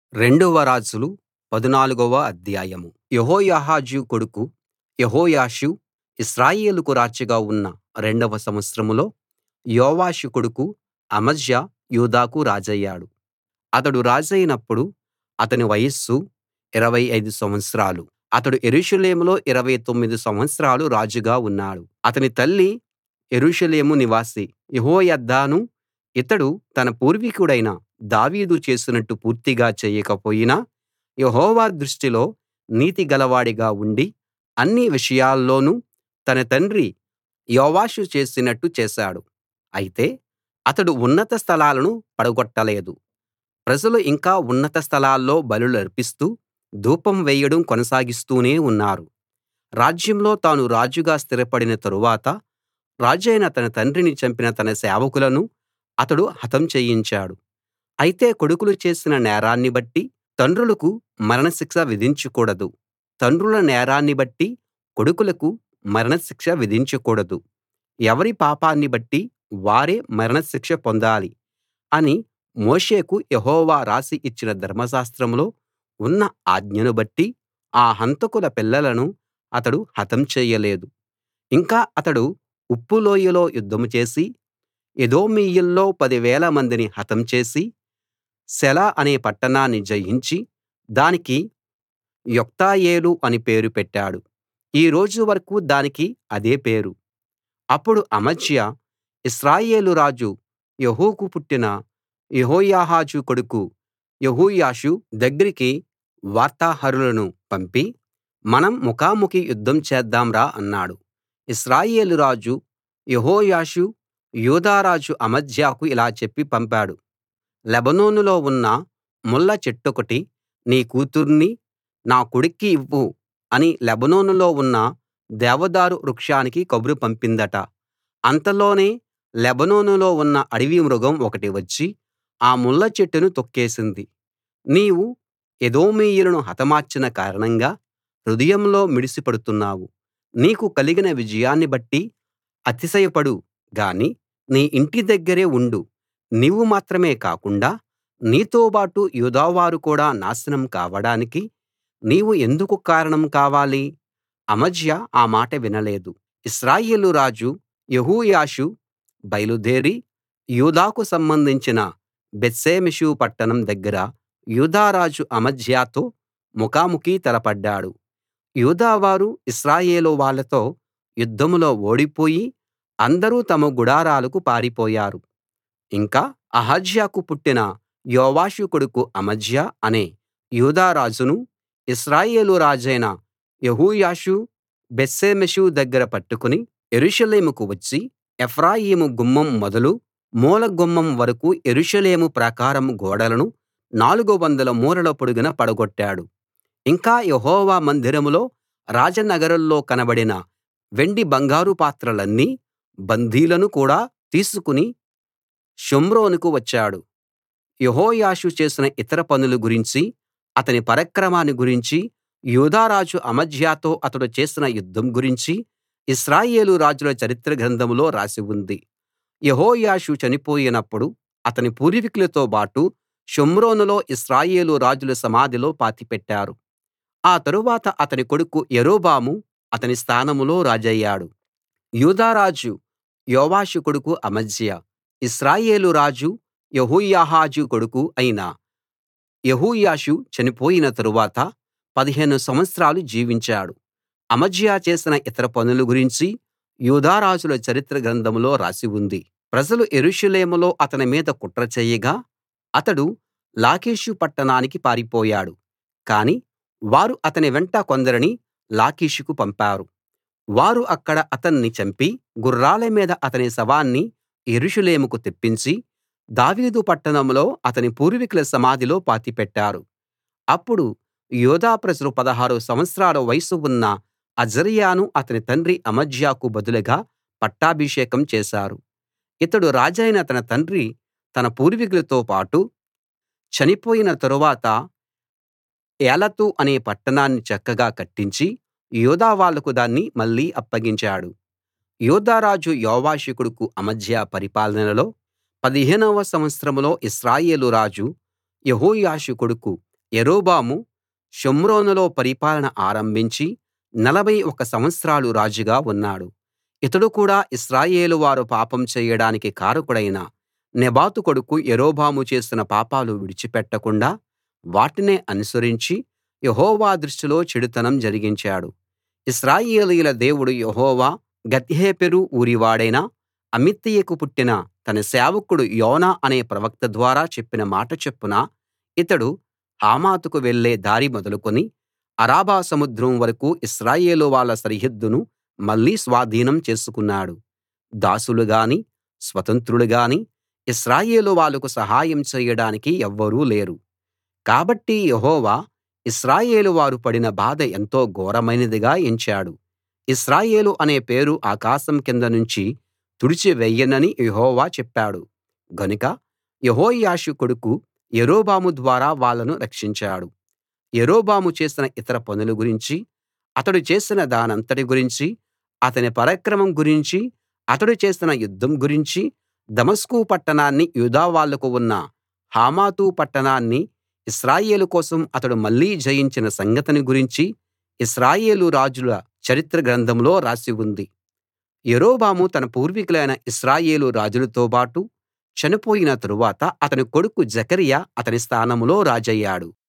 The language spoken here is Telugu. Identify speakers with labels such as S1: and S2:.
S1: రెండవ రాజులు 14వ అధ్యాయం. యెహోయాహాజు కొడుకు యెహోయాషు ఇశ్రాయేలుకు రాజుగా ఉన్న రెండవ సంవత్సరంలో యోవాషు కొడుకు అమజ్యా యూదాకు రాజయ్యాడు. అతడు రాజైనప్పుడు అతని వయస్సు 25 సంవత్సరాలు. అతడు యెరూషలేములో 29 సంవత్సరాలు రాజుగా ఉన్నాడు. అతని తల్లి యెరూషలేము నివాసి యెహోయద్దాను. ఇతడు తన పూర్వీకుడైన దావీదు చేసినట్టు పూర్తిగా చేయకపోయినా యెహోవా దృష్టిలో నీతి గలవాడిగా ఉండి అన్ని విషయాల్లోనూ తన తండ్రి యోవాషు చేసినట్టు చేశాడు. అయితే అతడు ఉన్నత స్థలాలను పడగొట్టలేదు. ప్రజలు ఇంకా ఉన్నత స్థలాల్లో బలులర్పిస్తూ ధూపం వేయడం కొనసాగిస్తూనే ఉన్నారు. రాజ్యంలో తాను రాజుగా స్థిరపడిన తరువాత రాజైన తన తండ్రిని చంపిన తన సేవకులను అతడు హతం చేయించాడు. అయితే కొడుకులు చేసిన నేరాన్ని బట్టి తండ్రులకు మరణశిక్ష విధించకూడదు. తండ్రుల నేరాన్ని బట్టి కొడుకులకు మరణశిక్ష విధించకూడదు. ఎవరి పాపాన్ని బట్టి వారే మరణశిక్ష పొందాలి అని మోషేకు యెహోవా రాసి ఇచ్చిన ధర్మశాస్త్రంలో ఉన్న ఆజ్ఞను బట్టి ఆ హంతకుల పిల్లలను అతడు హతం చేయలేదు. ఇంకా అతడు ఉప్పు లోయలో యుద్ధం చేసి ఎదోమీయుల్లో 10,000 మందిని హతం చేసి సెల అనే పట్టణాన్ని జయించి దానికి యొక్తయేలు అని పేరు పెట్టాడు. ఈ రోజు వరకూ దానికి అదే పేరు. అప్పుడు అమజ్యా ఇశ్రాయేలు రాజు యెహూకు పుట్టిన యెహోయాహాజు కొడుకు యెహోయాషు దగ్గరికి వార్తాహరులను పంపి మనం ముఖాముఖి యుద్ధం చేద్దాం రా అన్నాడు. ఇశ్రాయేలు రాజు యెహోయాషు యూదా రాజు అమజ్యాకు ఇలా చెప్పి పంపాడు. లెబానోనులో ఉన్న ముళ్ళ చెట్టొకటి నీ కూతుర్ని నా కొడుక్కి ఇవ్వు అని లెబానోనులో ఉన్న దేవదారు వృక్షానికి కబురు పంపిందట. అంతలోనే లెబానోనులో ఉన్న అడవి మృగం ఒకటి వచ్చి ఆ ముళ్ళ చెట్టును తొక్కేసింది. నీవు ఎదోమీయులను హతమార్చిన కారణంగా హృదయంలో మిడిసిపడుతున్నావు. నీకు కలిగిన విజయాన్ని బట్టి అతిశయపడు గాని నీ ఇంటి దగ్గరే ఉండు. నీవు మాత్రమే కాకుండా నీతోబాటు యూదావారు కూడా నాశనం కావడానికి నీవు ఎందుకు కారణం కావాలి? అమజ్యా ఆ మాట వినలేదు. ఇశ్రాయేలు రాజు యెహోయాషు బయలుదేరి యూదాకు సంబంధించిన బేత్షెమెషు పట్టణం దగ్గర యూదా రాజు అమజ్యాతో ముఖాముఖి తలపడ్డాడు. యూదావారు ఇశ్రాయేలు వాళ్ళతో యుద్ధంలో ఓడిపోయి అందరూ తమ గుడారాలకు పారిపోయారు. ఇంకా అహజ్యాకు పుట్టిన యోవాషు కొడుకు అమజ్యా అనే యూదా రాజును ఇశ్రాయేలు రాజైన యెహోయాషు బేత్షెమెషు దగ్గర పట్టుకుని యెరూషలేముకు వచ్చి ఎఫ్రాయిము గుమ్మం మొదలు మూల గుమ్మం వరకూ యెరూషలేము ప్రాకారం గోడలను 400 మూరల పొడుగున పడగొట్టాడు. ఇంకా యెహోవా మందిరంలో రాజనగరులో కనబడిన వెండి బంగారు పాత్రలన్నీ బందీలను కూడా తీసుకుని షోమ్రోనుకు వచ్చాడు. యెహోయాషు చేసిన ఇతర పనుల గురించి అతని పరాక్రమాన్ని గురించి యూదా రాజు అమజ్యాతో అతడు చేసిన యుద్ధం గురించి ఇశ్రాయేలు రాజుల చరిత్ర గ్రంథంలో రాసి ఉంది. యెహోయాషు చనిపోయినప్పుడు అతని పూర్వీకులతో బాటు షోమ్రోనులో ఇశ్రాయేలు రాజుల సమాధిలో పాతిపెట్టారు. ఆ తరువాత అతని కొడుకు యరొబాము అతని స్థానంలో రాజయ్యాడు. యూదా రాజు యోవాషు కొడుకు అమజ్యా ఇశ్రాయేలు రాజు యెహోయాహాజు కొడుకు అయిన యెహోయాషు చనిపోయిన తరువాత 15 సంవత్సరాలు జీవించాడు. అమజ్యా చేసిన ఇతర పనుల గురించి యూదా రాజుల చరిత్ర గ్రంథంలో రాసి ఉంది. ప్రజలు యెరూషలేములో అతని మీద కుట్ర చేయగా అతడు లాకీషు పట్టణానికి పారిపోయాడు. కాని వారు అతని వెంట కొందరిని లాకీషుకు పంపారు. వారు అక్కడ అతన్ని చంపి గుర్రాల మీద అతని శవాన్ని యెరూషలేముకు తెప్పించి దావీదు పట్టణంలో అతని పూర్వీకుల సమాధిలో పాతిపెట్టారు. అప్పుడు యూదా ప్రజలు 16 సంవత్సరాల వయసు ఉన్న అజర్యాను అతని తండ్రి అమజ్యాకు బదులుగా పట్టాభిషేకం చేశారు. ఇతడు రాజైన తన తండ్రి తన పూర్వీకులతో పాటు చనిపోయిన తరువాత ఏలతు అనే పట్టణాన్ని చక్కగా కట్టించి యూదా వాళ్లకు దాన్ని మళ్ళీ అప్పగించాడు. యూదా రాజు యోవాషు కొడుకు అమజ్యా పరిపాలనలో 15వ సంవత్సరంలో ఇశ్రాయేలు రాజు యెహోయాషు కొడుకు యరొబాము షోమ్రోనులో పరిపాలన ఆరంభించి 41 సంవత్సరాలు రాజుగా ఉన్నాడు. ఇతడు కూడా ఇశ్రాయేలు వారు పాపం చేయడానికి కారకుడైన నెబాతు కొడుకు యరొబాము చేసిన పాపాలు విడిచిపెట్టకుండా వాటినే అనుసరించి యెహోవా దృష్టిలో చెడుతనం జరిగించాడు. ఇశ్రాయేలీయుల దేవుడు యెహోవా గత్హేపెరు ఊరివాడైన అమిత్తయికి పుట్టిన తన సేవకుడు యోనా అనే ప్రవక్త ద్వారా చెప్పిన మాట చొప్పున ఇతడు హమాతుకు వెళ్ళే దారి మొదలుకొని అరాబా సముద్రం వరకూ ఇశ్రాయేలు వాళ్ళ సరిహద్దును మళ్ళీ స్వాధీనం చేసుకున్నాడు. దాసులు గాని స్వతంత్రులు గాని ఇశ్రాయేలు వాళ్లకు సహాయం చేయడానికి ఎవ్వరూ లేరు. కాబట్టి యెహోవా ఇశ్రాయేలు వారు పడిన బాధ ఎంతో ఘోరమైనదిగా ఎంచాడు. ఇశ్రాయేలు అనే పేరు ఆకాశం కింద నుంచి తుడిచి వేయనని యెహోవా చెప్పాడు గనుక యెహోయాషు కొడుకు యరొబాము ద్వారా వాళ్ళను రక్షించాడు. యరొబాము చేసిన ఇతర పనుల గురించి అతడు చేసిన దానంతటి గురించి అతని పరాక్రమం గురించి అతడు చేసిన యుద్ధం గురించి దమస్కు పట్టణాన్ని యూదా వాళ్లకు ఉన్న హమాతు పట్టణాన్ని ఇశ్రాయేలు కోసం అతడు మళ్ళీ జయించిన సంగతిని గురించి ఇశ్రాయేలు రాజుల చరిత్ర గ్రంథంలో రాసి ఉంది. యరొబాము తన పూర్వీకులైన ఇశ్రాయేలు రాజులతోబాటు చనిపోయిన తరువాత అతని కొడుకు జెకర్యా అతని స్థానంలో రాజయ్యాడు.